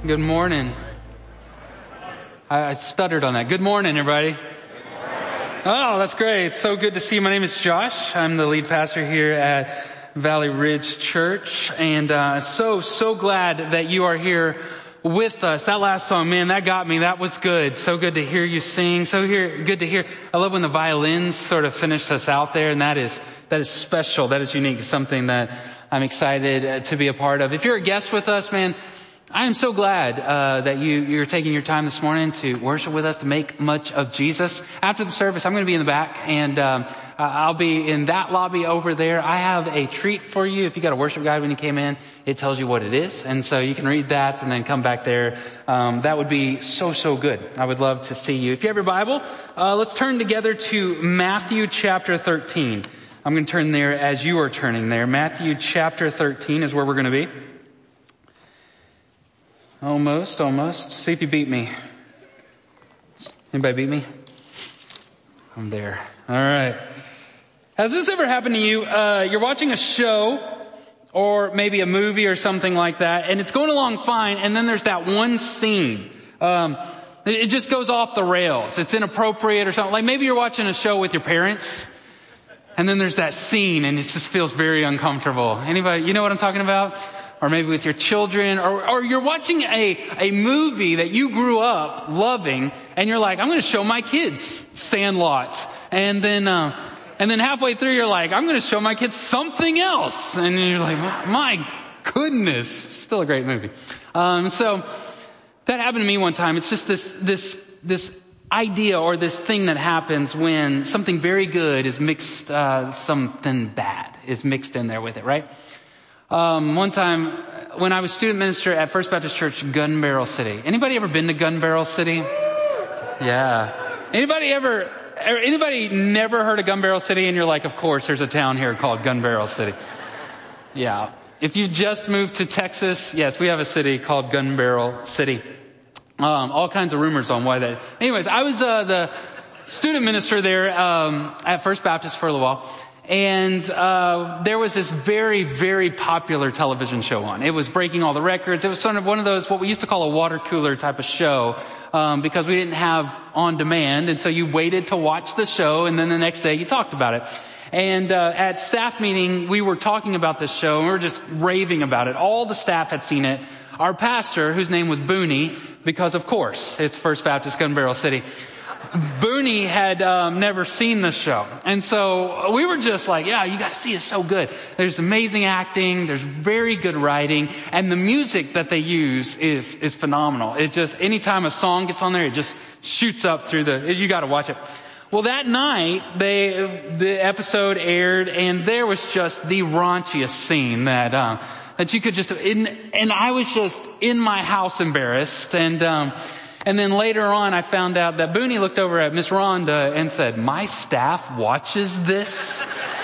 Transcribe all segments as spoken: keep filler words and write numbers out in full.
Good morning. I stuttered on that. Good morning, everybody. Oh, that's great. It's so good to see you. My name is Josh. I'm the lead pastor here at Valley Ridge Church. And uh, so, so glad that you are here with us. That last song, man, that got me. That was good. So good to hear you sing. So hear, good to hear. I love when the violins sort of finished us out there. And that is, that is special. That is unique. Something that I'm excited to be a part of. If you're a guest with us, man, I am so glad uh, that you, you're taking your time this morning to worship with us, to make much of Jesus. After the service, I'm going to be in the back, and um, I'll be in that lobby over there. I have a treat for you. If you got a worship guide when you came in, it tells you what it is, and so you can read that and then come back there. Um, that would be so, so good. I would love to see you. If you have your Bible, uh, let's turn together to Matthew chapter thirteen. I'm going to turn there as you are turning there. Matthew chapter thirteen is where we're going to be. Almost, almost. See if you beat me. Anybody beat me? I'm there. All right. Has this ever happened to you? Uh, you're watching a show or maybe a movie or something like that, and it's going along fine, and then there's that one scene. Um, it just goes off the rails. It's inappropriate or something. Like maybe you're watching a show with your parents, and then there's that scene, and it just feels very uncomfortable. Anybody, you know what I'm talking about? Or maybe with your children, or, or you're watching a, a movie that you grew up loving, and you're like, I'm going to show my kids Sandlot. And then, uh, and then halfway through, you're like, I'm going to show my kids something else. And you're like, my goodness, still a great movie. Um, so that happened to me one time. It's just this, this, this idea or this thing that happens when something very good is mixed, uh, something bad is mixed in there with it, right? Um, one time when I was student minister at First Baptist Church, Gun Barrel City. Anybody ever been to Gun Barrel City? Yeah. Anybody ever, anybody never heard of Gun Barrel City and you're like, of course, there's a town here called Gun Barrel City. Yeah. If you just moved to Texas, yes, we have a city called Gun Barrel City. Um, all kinds of rumors on why that. Anyways, I was, uh, the student minister there, um, at First Baptist for a little while. And uh there was this very, very popular television show on. It was breaking all the records. It was sort of one of those, what we used to call a water cooler type of show, um, because we didn't have on demand. And so you waited to watch the show, and then the next day you talked about it. And uh at staff meeting, we were talking about this show, and we were just raving about it. All the staff had seen it. Our pastor, whose name was Booney, because of course, it's First Baptist Gun Barrel City, Booney had um, never seen the show. And so we were just like, yeah, you got to see it. It's so good. There's amazing acting. There's very good writing. And the music that they use is is phenomenal. It just, anytime a song gets on there, it just shoots up through the, you got to watch it. Well, that night, they the episode aired, and there was just the raunchiest scene that uh, that you could just, in, and I was just in my house embarrassed. And um And then later on, I found out that Booney looked over at Miss Rhonda and said, my staff watches this?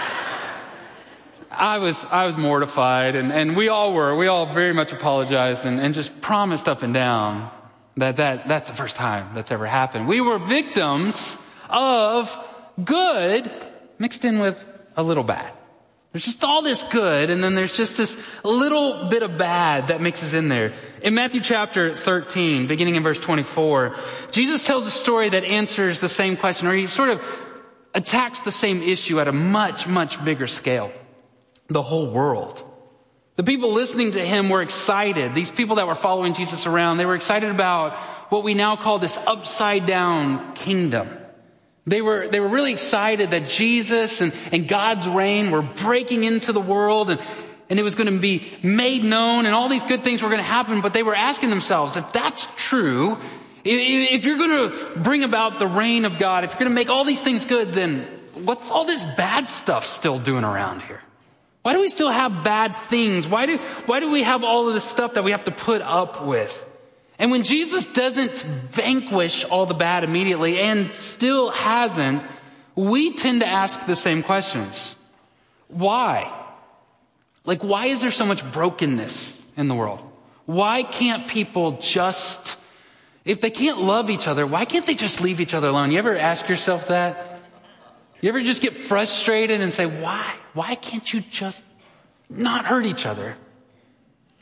I was, I was mortified, and, and we all were. We all very much apologized and, and just promised up and down that, that that's the first time that's ever happened. We were victims of good mixed in with a little bad. There's just all this good, and then there's just this little bit of bad that mixes in there. In Matthew chapter thirteen, beginning in verse twenty-four, Jesus tells a story that answers the same question, or he sort of attacks the same issue at a much, much bigger scale. The whole world. The people listening to him were excited. These people that were following Jesus around, they were excited about what we now call this upside down kingdom. They were, they were really excited that Jesus and, and God's reign were breaking into the world, and, and it was going to be made known, and all these good things were going to happen. But they were asking themselves, if that's true, if, if you're going to bring about the reign of God, if you're going to make all these things good, then what's all this bad stuff still doing around here? Why do we still have bad things? Why do, why do we have all of this stuff that we have to put up with? And when Jesus doesn't vanquish all the bad immediately, and still hasn't, we tend to ask the same questions. Why? Like, why is there so much brokenness in the world? Why can't people just, if they can't love each other, why can't they just leave each other alone? You ever ask yourself that? You ever just get frustrated and say, why? Why can't you just not hurt each other?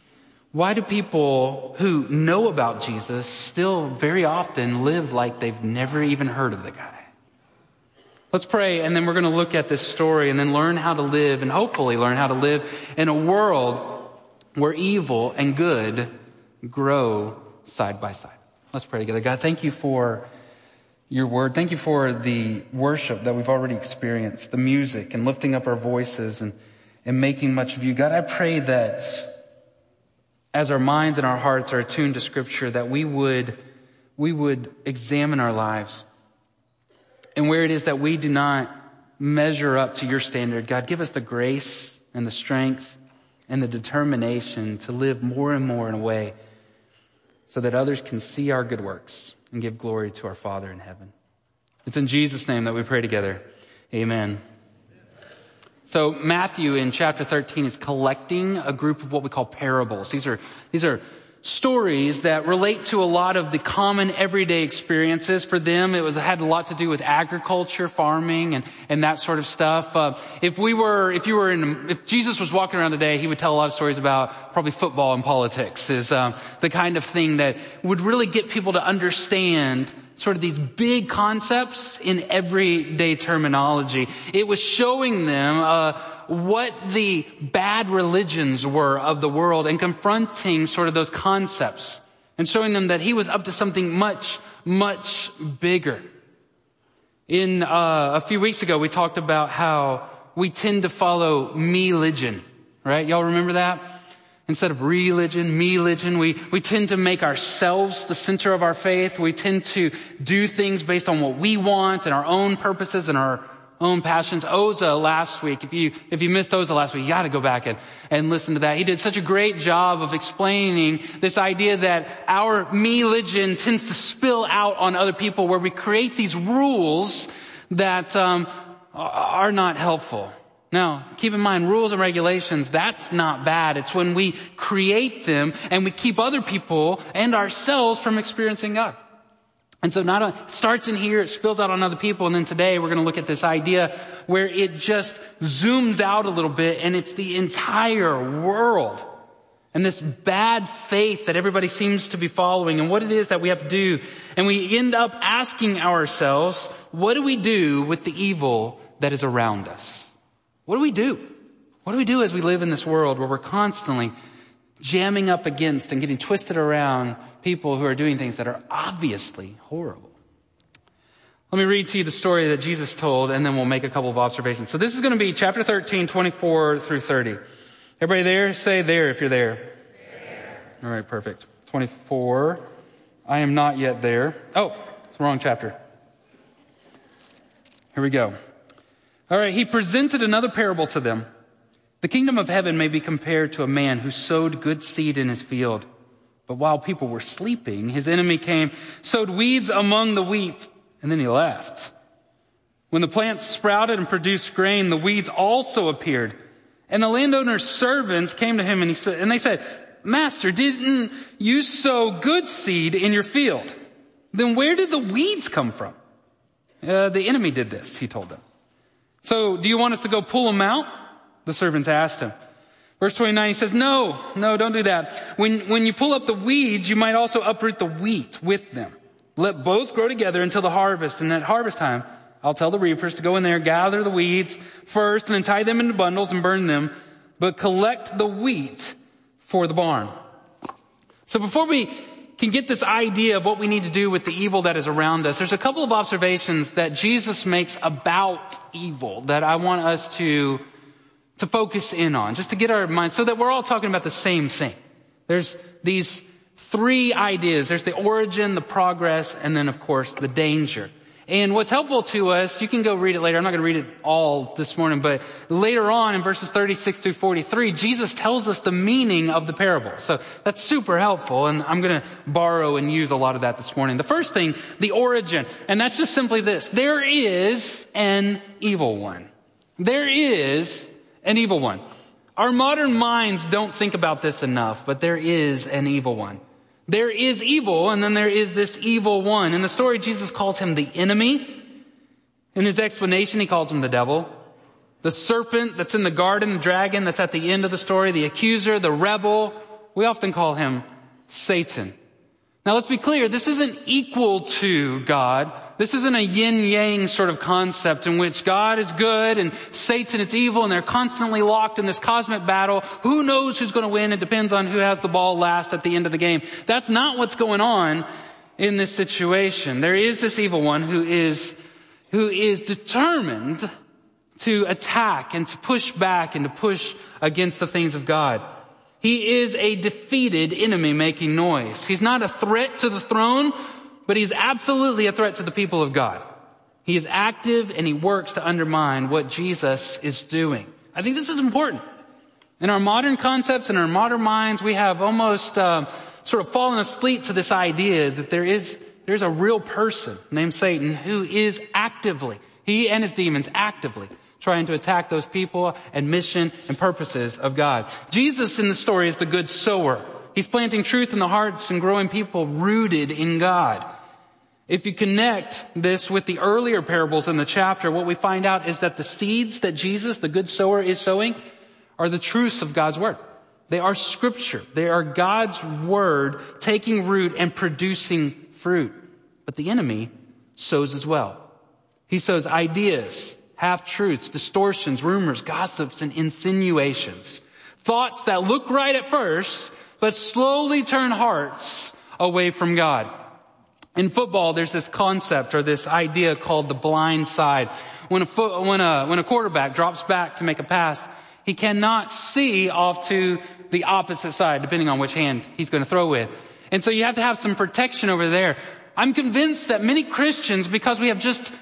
Why do people who know about Jesus still very often live like they've never even heard of the guy? Let's pray, and then we're going to look at this story and then learn how to live, and hopefully learn how to live in a world where evil and good grow side by side. Let's pray together. God, thank you for your word. Thank you for the worship that we've already experienced, the music and lifting up our voices and, and making much of you. God, I pray that as our minds and our hearts are attuned to Scripture, that we would, we would examine our lives. And where it is that we do not measure up to your standard, God, give us the grace and the strength and the determination to live more and more in a way so that others can see our good works and give glory to our Father in heaven. It's in Jesus' name that we pray together. Amen. So Matthew in chapter thirteen is collecting a group of what we call parables. These are, these are stories that relate to a lot of the common everyday experiences. For them, it was had a lot to do with agriculture, farming, and, and that sort of stuff. Uh, if we were, if you were in, if Jesus was walking around today, he would tell a lot of stories about probably football and politics is um, the kind of thing that would really get people to understand sort of these big concepts in everyday terminology. It was showing them uh, what the bad religions were of the world and confronting sort of those concepts and showing them that he was up to something much, much bigger. In uh, a few weeks ago, we talked about how we tend to follow me-ligion, right? Y'all remember that? Instead of religion, me-ligion, we, we tend to make ourselves the center of our faith. We tend to do things based on what we want and our own purposes and our own passions. Oza last week, if you, if you missed Oza last week, you got to go back and, and listen to that. He did such a great job of explaining this idea that our me-ligion tends to spill out on other people, where we create these rules that um, are not helpful. Now, keep in mind, rules and regulations, that's not bad. It's when we create them and we keep other people and ourselves from experiencing God. And so not a, it starts in here, it spills out on other people, and then today we're going to look at this idea where it just zooms out a little bit and it's the entire world. And this bad faith that everybody seems to be following and what it is that we have to do. And we end up asking ourselves, what do we do with the evil that is around us? What do we do? What do we do as we live in this world where we're constantly jamming up against and getting twisted around people who are doing things that are obviously horrible? Let me read to you the story that Jesus told, and then we'll make a couple of observations. So this is going to be chapter thirteen, twenty-four through thirty. Everybody there? Say there if you're there. There. All right, perfect. twenty-four. I am not yet there. Oh, it's the wrong chapter. Here we go. All right, he presented another parable to them. The kingdom of heaven may be compared to a man who sowed good seed in his field. But while people were sleeping, his enemy came, sowed weeds among the wheat, and then he left. When the plants sprouted and produced grain, the weeds also appeared. And the landowner's servants came to him and he said, and they said, Master, didn't you sow good seed in your field? Then where did the weeds come from? Uh, the enemy did this, he told them. So do you want us to go pull them out? The servants asked him. Verse twenty-nine, he says, no, no, don't do that. When, when you pull up the weeds, you might also uproot the wheat with them. Let both grow together until the harvest. And at harvest time, I'll tell the reapers to go in there, gather the weeds first, and then tie them into bundles and burn them, but collect the wheat for the barn. So before we can get this idea of what we need to do with the evil that is around us, there's a couple of observations that Jesus makes about evil that I want us to, to focus in on, just to get our minds, so that we're all talking about the same thing. There's these three ideas. There's the origin, the progress, and then, of course, the danger. And what's helpful to us, you can go read it later. I'm not going to read it all this morning, but later on in verses thirty-six through forty-three, Jesus tells us the meaning of the parable. So that's super helpful, and I'm going to borrow and use a lot of that this morning. The first thing, the origin, and that's just simply this. There is an evil one. There is an evil one. Our modern minds don't think about this enough, but there is an evil one. There is evil, and then there is this evil one. In the story, Jesus calls him the enemy. In his explanation, he calls him the devil. The serpent that's in the garden, the dragon that's at the end of the story, the accuser, the rebel, we often call him Satan. Now let's be clear, this isn't equal to God. This isn't a yin-yang sort of concept in which God is good and Satan is evil and they're constantly locked in this cosmic battle. Who knows who's going to win? It depends on who has the ball last at the end of the game. That's not what's going on in this situation. There is this evil one who is, who is determined to attack and to push back and to push against the things of God. He is a defeated enemy making noise. He's not a threat to the throne, but he's absolutely a threat to the people of God. He is active and he works to undermine what Jesus is doing. I think this is important. In our modern concepts, in our modern minds, we have almost uh, sort of fallen asleep to this idea that there is there's a real person named Satan who is actively, he and his demons actively trying to attack those people and mission and purposes of God. Jesus in the story is the good sower. He's planting truth in the hearts and growing people rooted in God. If you connect this with the earlier parables in the chapter, what we find out is that the seeds that Jesus, the good sower, is sowing are the truths of God's word. They are scripture. They are God's word taking root and producing fruit. But the enemy sows as well. He sows ideas, half-truths, distortions, rumors, gossips, and insinuations. Thoughts that look right at first, but slowly turn hearts away from God. In football, there's this concept or this idea called the blind side. When a, fo- when a, when a quarterback drops back to make a pass, he cannot see off to the opposite side, depending on which hand he's going to throw with. And so you have to have some protection over there. I'm convinced that many Christians, because we have just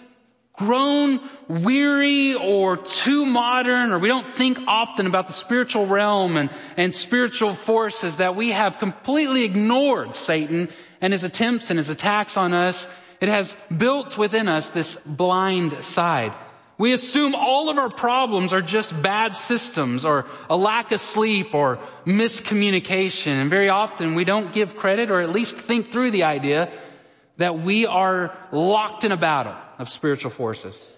grown weary or too modern, or we don't think often about the spiritual realm and, and spiritual forces, that we have completely ignored Satan and his attempts and his attacks on us. It has built within us this blind side. We assume all of our problems are just bad systems or a lack of sleep or miscommunication. And very often we don't give credit or at least think through the idea that we are locked in a battle of spiritual forces.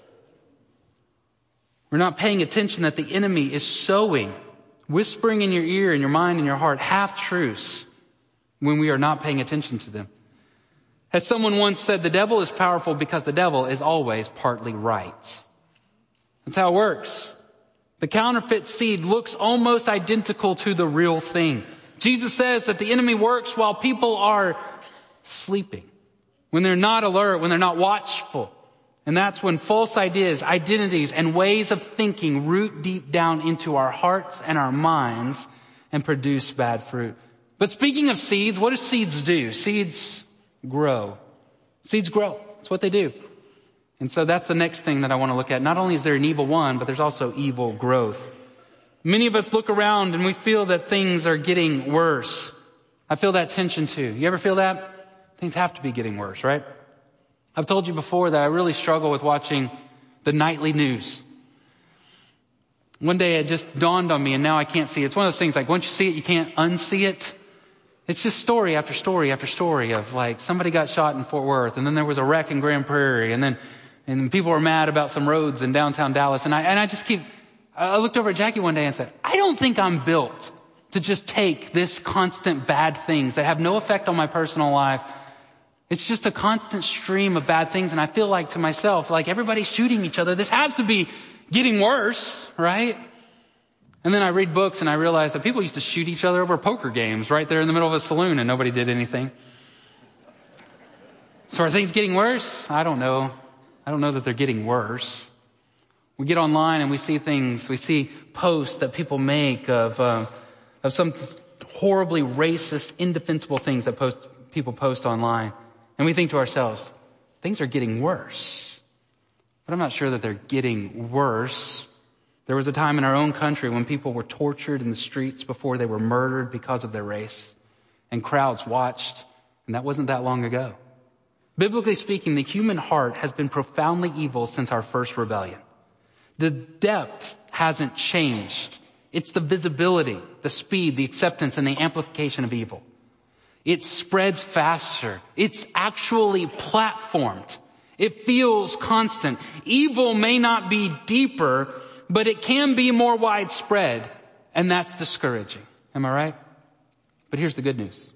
We're not paying attention that the enemy is sowing, whispering in your ear, in your mind, in your heart, half-truths when we are not paying attention to them. As someone once said, the devil is powerful because the devil is always partly right. That's how it works. The counterfeit seed looks almost identical to the real thing. Jesus says that the enemy works while people are sleeping, when they're not alert, when they're not watchful. And that's when false ideas, identities, and ways of thinking root deep down into our hearts and our minds and produce bad fruit. But speaking of seeds, what do seeds do? Seeds grow. Seeds grow. That's what they do. And so that's the next thing that I want to look at. Not only is there an evil one, but there's also evil growth. Many of us look around and we feel that things are getting worse. I feel that tension too. You ever feel that? Things have to be getting worse, right? I've told you before that I really struggle with watching the nightly news. One day it just dawned on me and now I can't see it. It's one of those things like once you see it, you can't unsee it. It's just story after story after story of like somebody got shot in Fort Worth and then there was a wreck in Grand Prairie and then and people were mad about some roads in downtown Dallas. And I, and I just keep, I looked over at Jackie one day and said, I don't think I'm built to just take this constant bad things that have no effect on my personal life. It's just a constant stream of bad things. And I feel like to myself, like everybody's shooting each other. This has to be getting worse, right? And then I read books and I realize that people used to shoot each other over poker games right there in the middle of a saloon and nobody did anything. So are things getting worse? I don't know. I don't know that they're getting worse. We get online and we see things, we see posts that people make of, uh, of some horribly racist, indefensible things that post, people post online. And we think to ourselves, things are getting worse. But I'm not sure that they're getting worse. There was a time in our own country when people were tortured in the streets before they were murdered because of their race. And crowds watched. And that wasn't that long ago. Biblically speaking, the human heart has been profoundly evil since our first rebellion. The depth hasn't changed. It's the visibility, the speed, the acceptance, and the amplification of evil. It spreads faster. It's actually platformed. It feels constant. Evil may not be deeper, but it can be more widespread, and that's discouraging. Am I right? But here's the good news.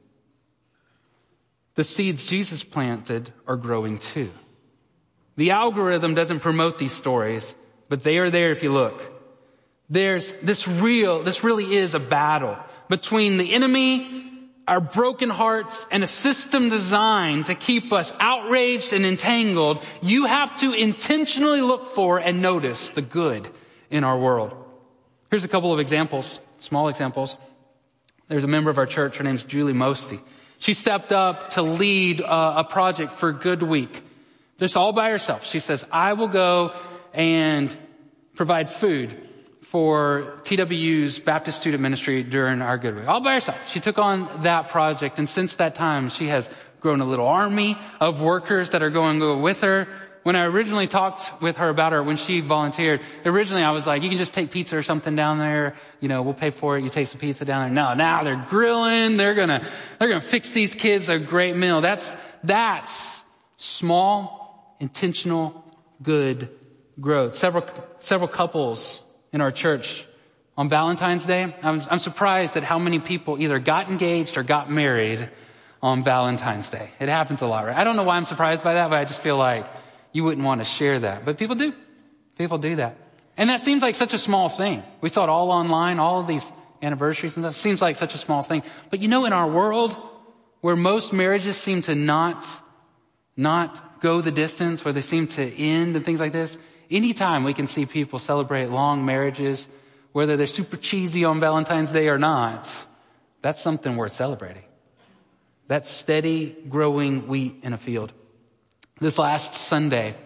The seeds Jesus planted are growing too. The algorithm doesn't promote these stories, but they are there if you look. There's this real, this really is a battle between the enemy, our broken hearts, and a system designed to keep us outraged and entangled. You have to intentionally look for and notice the good in our world. Here's a couple of examples, small examples. There's a member of our church, her name's Julie Mosty. She stepped up to lead uh, a project for Good Week. Just all by herself. She says, I will go and provide food for T W U's Baptist student ministry during our Good Week. All by herself. She took on that project, and since that time, she has grown a little army of workers that are going to go with her. When I originally talked with her about her, when she volunteered, originally I was like, you can just take pizza or something down there. You know, we'll pay for it. You take some pizza down there. No, now they're grilling. They're gonna, they're gonna fix these kids a great meal. That's, that's small, intentional, good growth. Several, several couples in our church on Valentine's Day. I'm, I'm surprised at how many people either got engaged or got married on Valentine's Day. It happens a lot, right? I don't know why I'm surprised by that, but I just feel like you wouldn't want to share that. But people do. People do that. And that seems like such a small thing. We saw it all online, all of these anniversaries and stuff. Seems like such a small thing. But you know, in our world where most marriages seem to not, not go the distance, where they seem to end and things like this, anytime we can see people celebrate long marriages, whether they're super cheesy on Valentine's Day or not, that's something worth celebrating. That's steady growing wheat in a field. This last Sunday,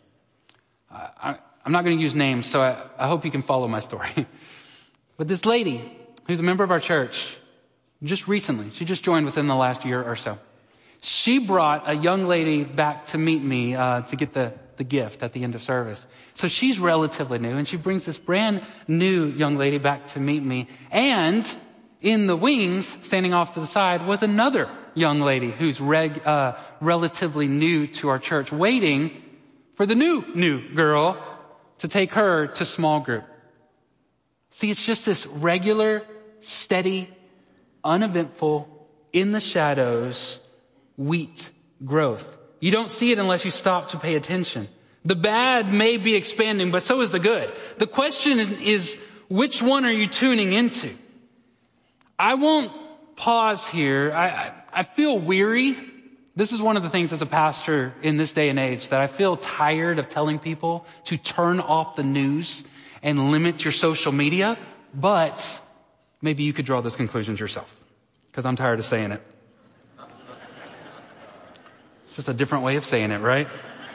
I, I'm not going to use names, so I, I hope you can follow my story. But this lady, who's a member of our church, just recently, she just joined within the last year or so. She brought a young lady back to meet me uh, to get the, the gift at the end of service. So she's relatively new, and she brings this brand new young lady back to meet me. And in the wings, standing off to the side, was another young lady who's reg, uh, relatively new to our church, waiting for the new, new girl to take her to small group. See, it's just this regular, steady, uneventful, in the shadows, wheat growth. You don't see it unless you stop to pay attention. The bad may be expanding, but so is the good. The question is, is which one are you tuning into? I won't pause here. I, I, I feel weary. This is one of the things as a pastor in this day and age that I feel tired of telling people to turn off the news and limit your social media. But maybe you could draw those conclusions yourself, because I'm tired of saying it. It's just a different way of saying it, right?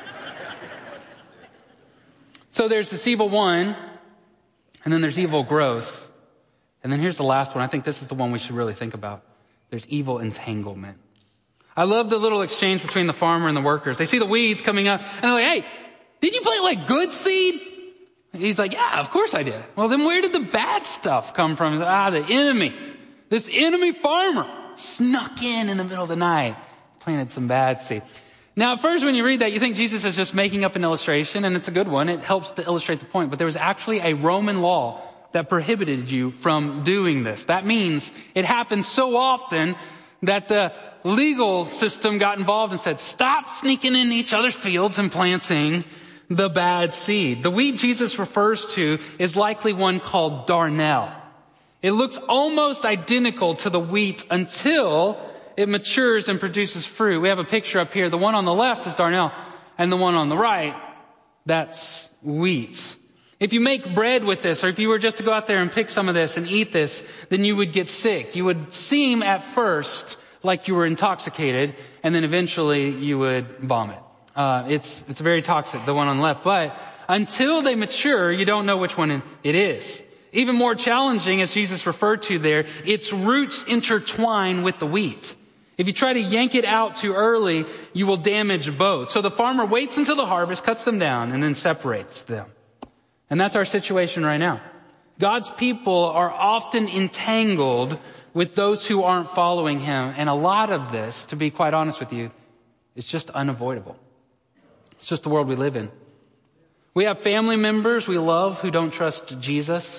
So there's this evil one, and then there's evil growth. And then here's the last one. I think this is the one we should really think about. There's evil entanglement. I love the little exchange between the farmer and the workers. They see the weeds coming up, and they're like, hey, did you plant like good seed? And he's like, yeah, of course I did. Well, then where did the bad stuff come from? Like, ah, the enemy. This enemy farmer snuck in in the middle of the night, planted some bad seed. Now, at first, when you read that, you think Jesus is just making up an illustration, and it's a good one. It helps to illustrate the point. But there was actually a Roman law that prohibited you from doing this. That means it happened so often that the legal system got involved and said, stop sneaking in each other's fields and planting the bad seed. The weed Jesus refers to is likely one called darnel. It looks almost identical to the wheat until it matures and produces fruit. We have a picture up here. The one on the left is darnel, and the one on the right, that's wheat. If you make bread with this, or if you were just to go out there and pick some of this and eat this, then you would get sick. You would seem at first like you were intoxicated, and then eventually you would vomit. Uh, it's, it's very toxic, the one on the left. But until they mature, you don't know which one it is. Even more challenging, as Jesus referred to there, its roots intertwine with the wheat. If you try to yank it out too early, you will damage both. So the farmer waits until the harvest, cuts them down, and then separates them. And that's our situation right now. God's people are often entangled with those who aren't following him. And a lot of this, to be quite honest with you, is just unavoidable. It's just the world we live in. We have family members we love who don't trust Jesus.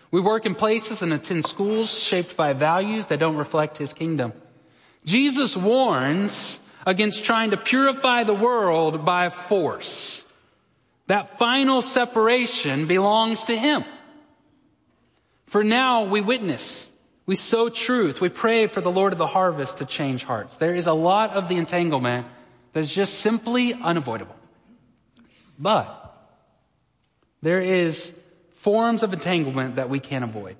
We work in places and attend schools shaped by values that don't reflect his kingdom. Jesus warns against trying to purify the world by force. That final separation belongs to him. For now we witness, we sow truth, we pray for the Lord of the harvest to change hearts. There is a lot of the entanglement that's just simply unavoidable. But there is forms of entanglement that we can't avoid.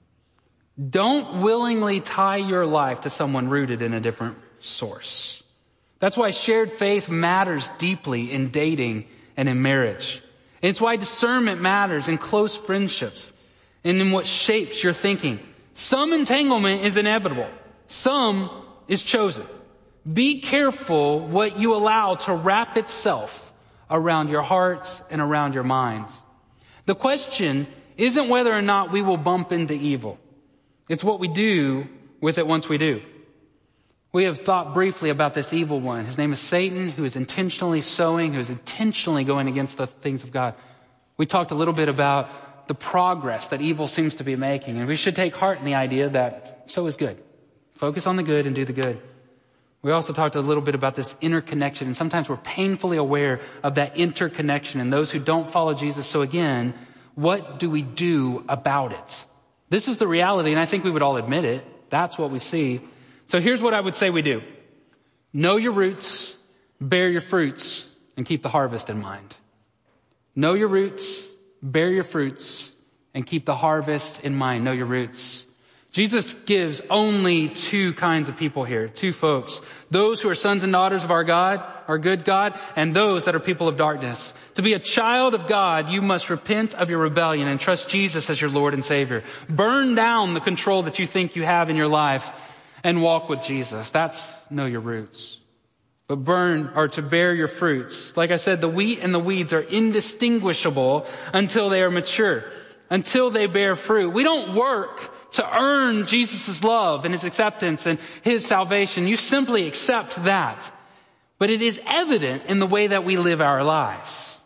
Don't willingly tie your life to someone rooted in a different source. That's why shared faith matters deeply in dating and in marriage. And it's why discernment matters in close friendships and in what shapes your thinking. Some entanglement is inevitable. Some is chosen. Be careful what you allow to wrap itself around your hearts and around your minds. The question isn't whether or not we will bump into evil. It's what we do with it once we do. We have thought briefly about this evil one. His name is Satan, who is intentionally sowing, who is intentionally going against the things of God. We talked a little bit about the progress that evil seems to be making, and we should take heart in the idea that so is good. Focus on the good and do the good. We also talked a little bit about this interconnection, and sometimes we're painfully aware of that interconnection and those who don't follow Jesus. So again, what do we do about it? This is the reality, and I think we would all admit it. That's what we see. So here's what I would say we do. Know your roots, bear your fruits, and keep the harvest in mind. Know your roots, bear your fruits, and keep the harvest in mind. Know your roots. Jesus gives only two kinds of people here, two folks. Those who are sons and daughters of our God, our good God, and those that are people of darkness. To be a child of God, you must repent of your rebellion and trust Jesus as your Lord and Savior. Burn down the control that you think you have in your life and walk with Jesus. That's know your roots. But burn, or to bear your fruits. Like I said, the wheat and the weeds are indistinguishable until they are mature, until they bear fruit. We don't work to earn Jesus' love and his acceptance and his salvation. You simply accept that. But it is evident in the way that we live our lives.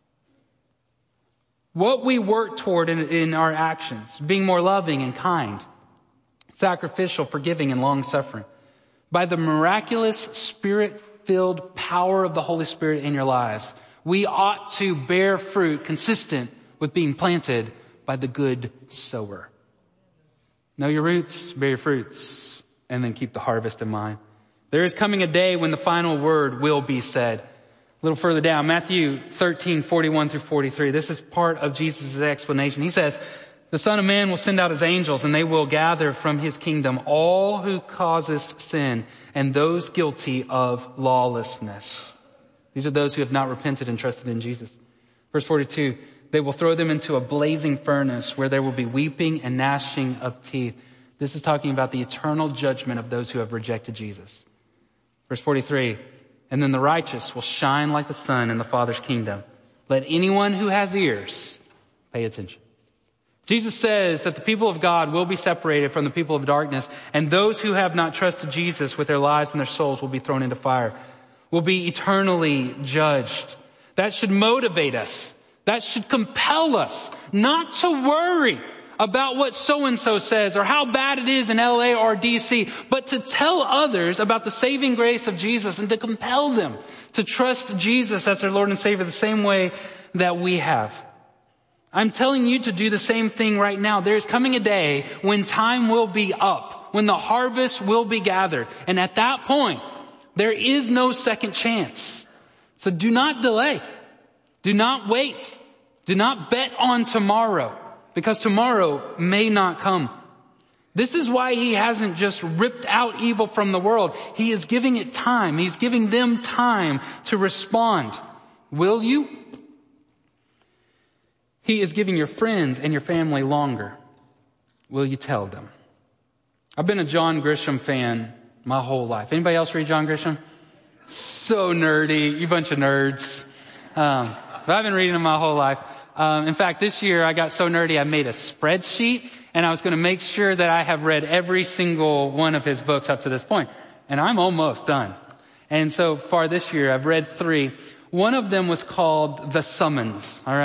What we work toward in, in our actions, being more loving and kind, sacrificial, forgiving, and long-suffering. By the miraculous Spirit-filled power of the Holy Spirit in your lives, we ought to bear fruit consistent with being planted by the good sower. Know your roots, bear your fruits, and then keep the harvest in mind. There is coming a day when the final word will be said. A little further down, Matthew thirteen, forty-one through forty-three. This is part of Jesus' explanation. He says, the Son of Man will send out his angels, and they will gather from his kingdom all who causes sin and those guilty of lawlessness. These are those who have not repented and trusted in Jesus. Verse forty-two, they will throw them into a blazing furnace where there will be weeping and gnashing of teeth. This is talking about the eternal judgment of those who have rejected Jesus. Verse forty-three, and then the righteous will shine like the sun in the Father's kingdom. Let anyone who has ears pay attention. Jesus says that the people of God will be separated from the people of darkness, and those who have not trusted Jesus with their lives and their souls will be thrown into fire, will be eternally judged. That should motivate us. That should compel us not to worry about what so-and-so says or how bad it is in L A or D C, but to tell others about the saving grace of Jesus and to compel them to trust Jesus as their Lord and Savior the same way that we have. I'm telling you to do the same thing right now. There's coming a day when time will be up, when the harvest will be gathered. And at that point, there is no second chance. So do not delay. Do not wait. Do not bet on tomorrow, because tomorrow may not come. This is why he hasn't just ripped out evil from the world. He is giving it time. He's giving them time to respond. Will you? He is giving your friends and your family longer. Will you tell them? I've been a John Grisham fan my whole life. Anybody else read John Grisham? So nerdy. You bunch of nerds. Um, but I've been reading him my whole life. Um, in fact, this year I got so nerdy I made a spreadsheet, and I was going to make sure that I have read every single one of his books up to this point. And I'm almost done. And so far this year I've read three. One of them was called The Summons. All right.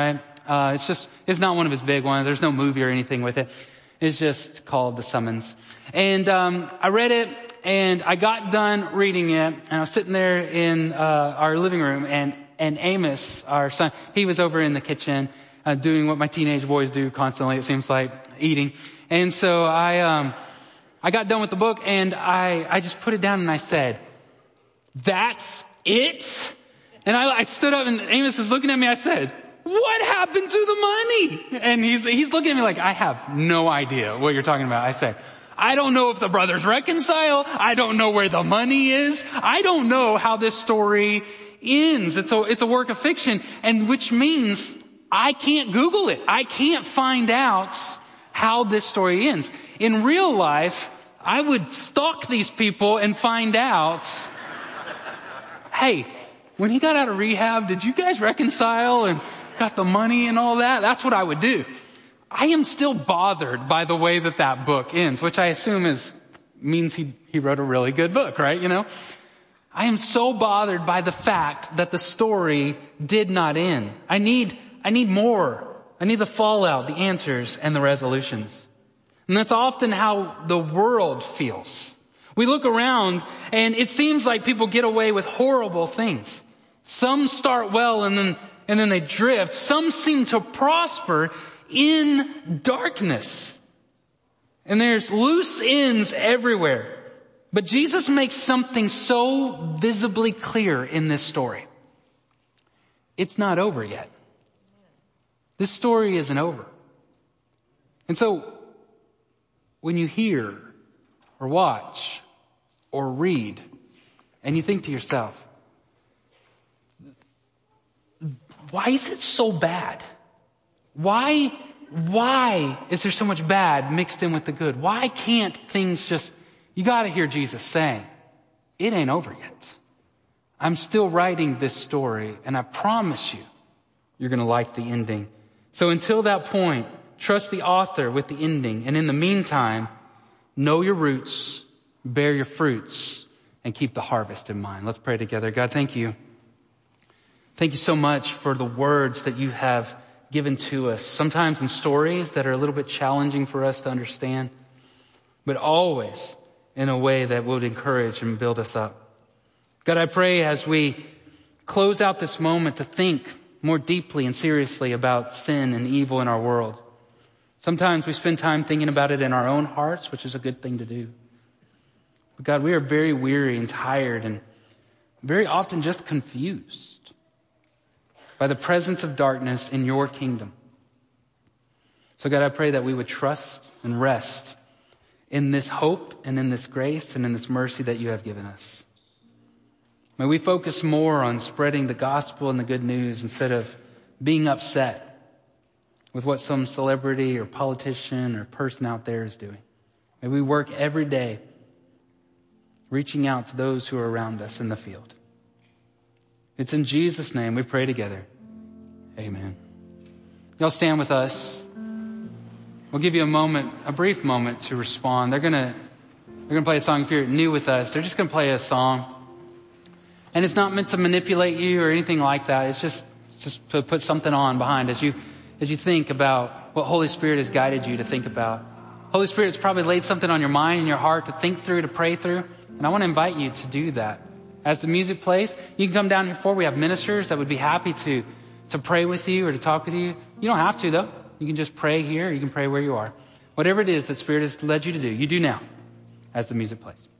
Uh, it's just, it's not one of his big ones. There's no movie or anything with it. It's just called The Summons. And um, I read it, and I got done reading it, and I was sitting there in uh, our living room, and, and Amos, our son, he was over in the kitchen uh, doing what my teenage boys do constantly, it seems like, eating. And so I um, I got done with the book, and I, I just put it down, and I said, "That's it?" And I, I stood up, and Amos is looking at me. I said, "What happened to the money?" And he's he's looking at me like, I have no idea what you're talking about. I said, I don't know if the brothers reconcile. I don't know where the money is. I don't know how this story ends. It's a, it's a work of fiction, and which means I can't Google it. I can't find out how this story ends. In real life, I would stalk these people and find out, hey, when he got out of rehab, did you guys reconcile and got the money and all that? That's what I would do. I am still bothered by the way that that book ends, which I assume is means he, he wrote a really good book, right? You know, I am so bothered by the fact that the story did not end. I need, I need more. I need the fallout, the answers, and the resolutions. And that's often how the world feels. We look around, and it seems like people get away with horrible things. Some start well, and then and then they drift. Some seem to prosper in darkness. And there's loose ends everywhere. But Jesus makes something so visibly clear in this story. It's not over yet. This story isn't over. And so, when you hear or watch or read, and you think to yourself, why is it so bad? Why, why is there so much bad mixed in with the good? Why can't things just, you gotta hear Jesus saying, it ain't over yet. I'm still writing this story, and I promise you, you're gonna like the ending. So until that point, trust the author with the ending. And in the meantime, know your roots, bear your fruits, and keep the harvest in mind. Let's pray together. God, thank you. Thank you so much for the words that you have given to us, sometimes in stories that are a little bit challenging for us to understand, but always in a way that would encourage and build us up. God, I pray as we close out this moment to think more deeply and seriously about sin and evil in our world. Sometimes we spend time thinking about it in our own hearts, which is a good thing to do. But God, we are very weary and tired and very often just confused by the presence of darkness in your kingdom. So God, I pray that we would trust and rest in this hope and in this grace and in this mercy that you have given us. May we focus more on spreading the gospel and the good news instead of being upset with what some celebrity or politician or person out there is doing. May we work every day reaching out to those who are around us in the field. It's in Jesus' name we pray together. Amen. Y'all stand with us. We'll give you a moment, a brief moment to respond. They're gonna, they're gonna play a song. If you're new with us, they're just gonna play a song. And it's not meant to manipulate you or anything like that. It's just, just to put something on behind as you, as you think about what Holy Spirit has guided you to think about. Holy Spirit's probably laid something on your mind and your heart to think through, to pray through. And I want to invite you to do that. As the music plays, you can come down here forward. We have ministers that would be happy to, to pray with you or to talk with you. You don't have to, though. You can just pray here. You can pray where you are. Whatever it is that Spirit has led you to do, you do now as the music plays.